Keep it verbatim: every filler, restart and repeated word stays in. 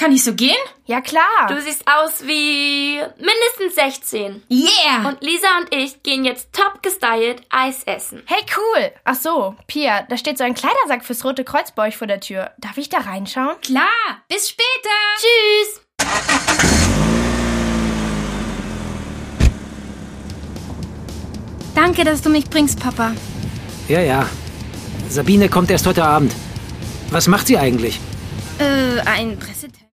Kann ich so gehen? Ja, klar. Du siehst aus wie mindestens sechzehn. Yeah! Und Lisa und ich gehen jetzt top gestylt Eis essen. Hey, cool. Ach so, Pia, da steht so ein Kleidersack fürs Rote Kreuz bei euch vor der Tür. Darf ich da reinschauen? Klar, bis später. Tschüss. Danke, dass du mich bringst, Papa. Ja, ja. Sabine kommt erst heute Abend. Was macht sie eigentlich? Äh, ein Pressetermin.